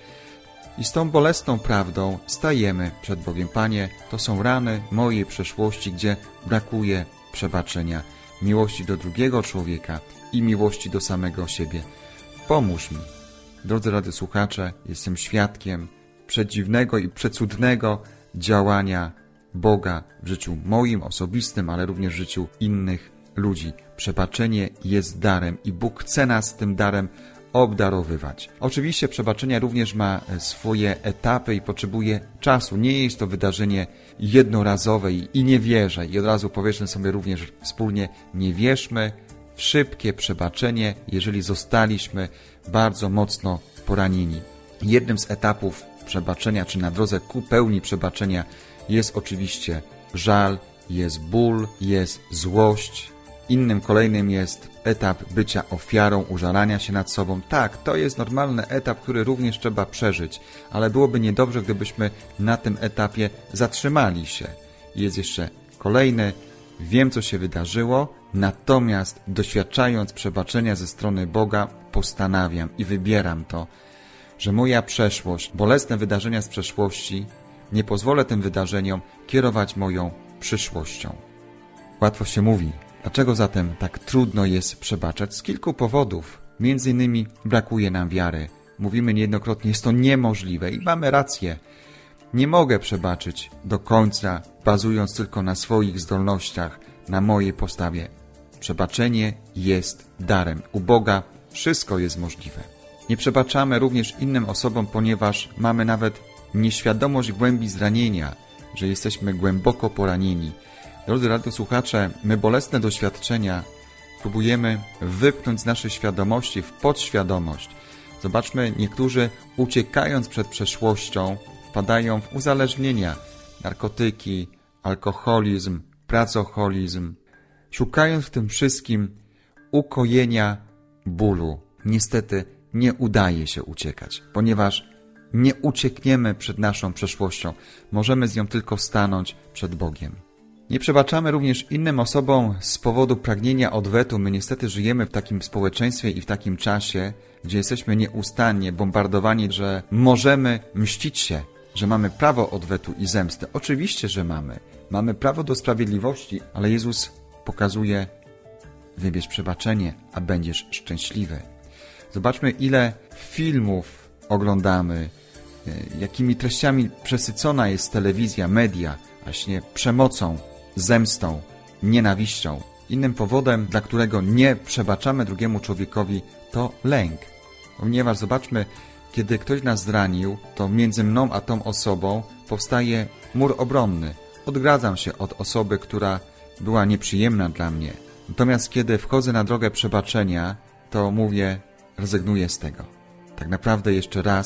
M: i z tą bolesną prawdą stajemy przed Bogiem. Panie, to są rany mojej przeszłości, gdzie brakuje przebaczenia, miłości do drugiego człowieka i miłości do samego siebie. Pomóż mi. Drodzy radiosłuchacze, jestem świadkiem przedziwnego i przecudnego działania Boga w życiu moim osobistym, ale również w życiu innych ludzi. Przebaczenie jest darem i Bóg chce nas tym darem obdarowywać. Oczywiście przebaczenie również ma swoje etapy i potrzebuje czasu. Nie jest to wydarzenie jednorazowe i nie wierzę. I od razu powiedzmy sobie również wspólnie, nie wierzmy w szybkie przebaczenie, jeżeli zostaliśmy bardzo mocno poranieni. Jednym z etapów przebaczenia, czy na drodze ku pełni przebaczenia, jest oczywiście żal, jest ból, jest złość. Innym kolejnym jest etap bycia ofiarą, użalania się nad sobą. Tak, to jest normalny etap, który również trzeba przeżyć, ale byłoby niedobrze, gdybyśmy na tym etapie zatrzymali się. Jest jeszcze kolejny, wiem, co się wydarzyło, natomiast doświadczając przebaczenia ze strony Boga, postanawiam i wybieram to, że moja przeszłość, bolesne wydarzenia z przeszłości, nie pozwolę tym wydarzeniom kierować moją przyszłością. Łatwo się mówi. Dlaczego zatem tak trudno jest przebaczać? Z kilku powodów. Między innymi brakuje nam wiary. Mówimy niejednokrotnie, jest to niemożliwe i mamy rację. Nie mogę przebaczyć do końca, bazując tylko na swoich zdolnościach, na mojej postawie. Przebaczenie jest darem. U Boga wszystko jest możliwe. Nie przebaczamy również innym osobom, ponieważ mamy nawet nieświadomość głębi zranienia, że jesteśmy głęboko poranieni. Drodzy radiosłuchacze, my bolesne doświadczenia próbujemy wypchnąć z naszej świadomości w podświadomość. Zobaczmy, niektórzy uciekając przed przeszłością wpadają w uzależnienia, narkotyki, alkoholizm, pracoholizm, szukając w tym wszystkim ukojenia bólu. Niestety nie udaje się uciekać, ponieważ nie uciekniemy przed naszą przeszłością. Możemy z nią tylko stanąć przed Bogiem. Nie przebaczamy również innym osobom z powodu pragnienia odwetu. My niestety żyjemy w takim społeczeństwie i w takim czasie, gdzie jesteśmy nieustannie bombardowani, że możemy mścić się, że mamy prawo odwetu i zemsty. Oczywiście, że mamy. Mamy prawo do sprawiedliwości, ale Jezus pokazuje: wybierz przebaczenie, a będziesz szczęśliwy. Zobaczmy, ile filmów oglądamy, jakimi treściami przesycona jest telewizja, media, właśnie przemocą, zemstą, nienawiścią. Innym powodem, dla którego nie przebaczamy drugiemu człowiekowi, to lęk. Ponieważ zobaczmy, kiedy ktoś nas zranił, to między mną a tą osobą powstaje mur obronny. Odgradzam się od osoby, która była nieprzyjemna dla mnie. Natomiast kiedy wchodzę na drogę przebaczenia, to mówię, rezygnuję z tego. Tak naprawdę jeszcze raz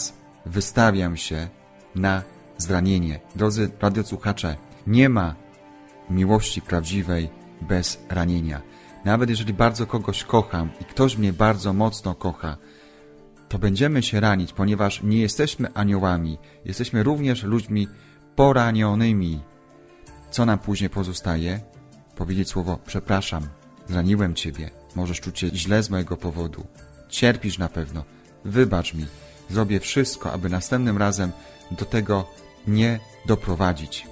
M: wystawiam się na zranienie. Drodzy radiosłuchacze, nie ma miłości prawdziwej bez ranienia. Nawet jeżeli bardzo kogoś kocham i ktoś mnie bardzo mocno kocha, to będziemy się ranić, ponieważ nie jesteśmy aniołami, jesteśmy również ludźmi poranionymi. Co nam później pozostaje? Powiedzieć słowo: przepraszam, zraniłem Ciebie, możesz czuć się źle z mojego powodu, cierpisz na pewno, wybacz mi, zrobię wszystko, aby następnym razem do tego nie doprowadzić.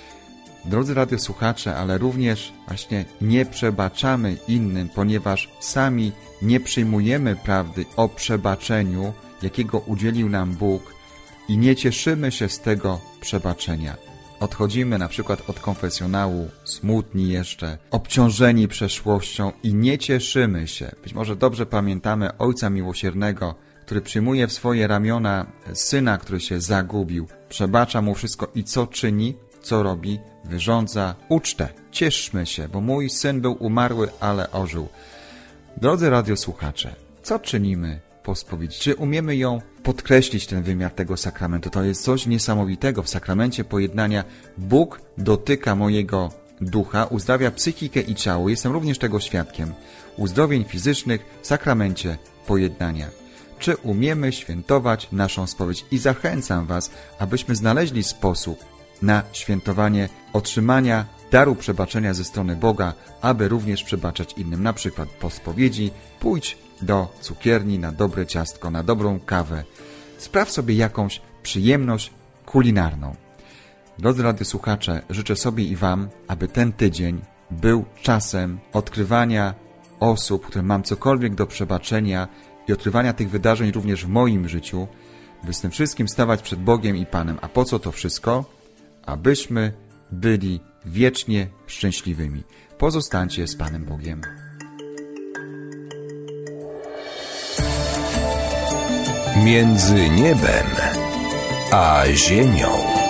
M: Drodzy radiosłuchacze, ale również właśnie nie przebaczamy innym, ponieważ sami nie przyjmujemy prawdy o przebaczeniu, jakiego udzielił nam Bóg i nie cieszymy się z tego przebaczenia. Odchodzimy na przykład od konfesjonału, smutni jeszcze, obciążeni przeszłością i nie cieszymy się. Być może dobrze pamiętamy Ojca Miłosiernego, który przyjmuje w swoje ramiona syna, który się zagubił, przebacza mu wszystko i co czyni? Co robi? Wyrządza ucztę. Cieszmy się, bo mój syn był umarły, ale ożył. Drodzy radiosłuchacze, co czynimy po spowiedzi? Czy umiemy ją podkreślić, ten wymiar tego sakramentu? To jest coś niesamowitego. W sakramencie pojednania Bóg dotyka mojego ducha, uzdrawia psychikę i ciało. Jestem również tego świadkiem. Uzdrowień fizycznych w sakramencie pojednania. Czy umiemy świętować naszą spowiedź? I zachęcam Was, abyśmy znaleźli sposób na świętowanie otrzymania daru przebaczenia ze strony Boga, aby również przebaczać innym. Na przykład po spowiedzi pójdź do cukierni na dobre ciastko, na dobrą kawę. Spraw sobie jakąś przyjemność kulinarną. Drodzy radiosłuchacze, życzę sobie i Wam, aby ten tydzień był czasem odkrywania osób, którym mam cokolwiek do przebaczenia i odkrywania tych wydarzeń również w moim życiu, by z tym wszystkim stawać przed Bogiem i Panem. A po co to wszystko? Abyśmy byli wiecznie szczęśliwymi. Pozostańcie z Panem Bogiem.
A: Między niebem a ziemią.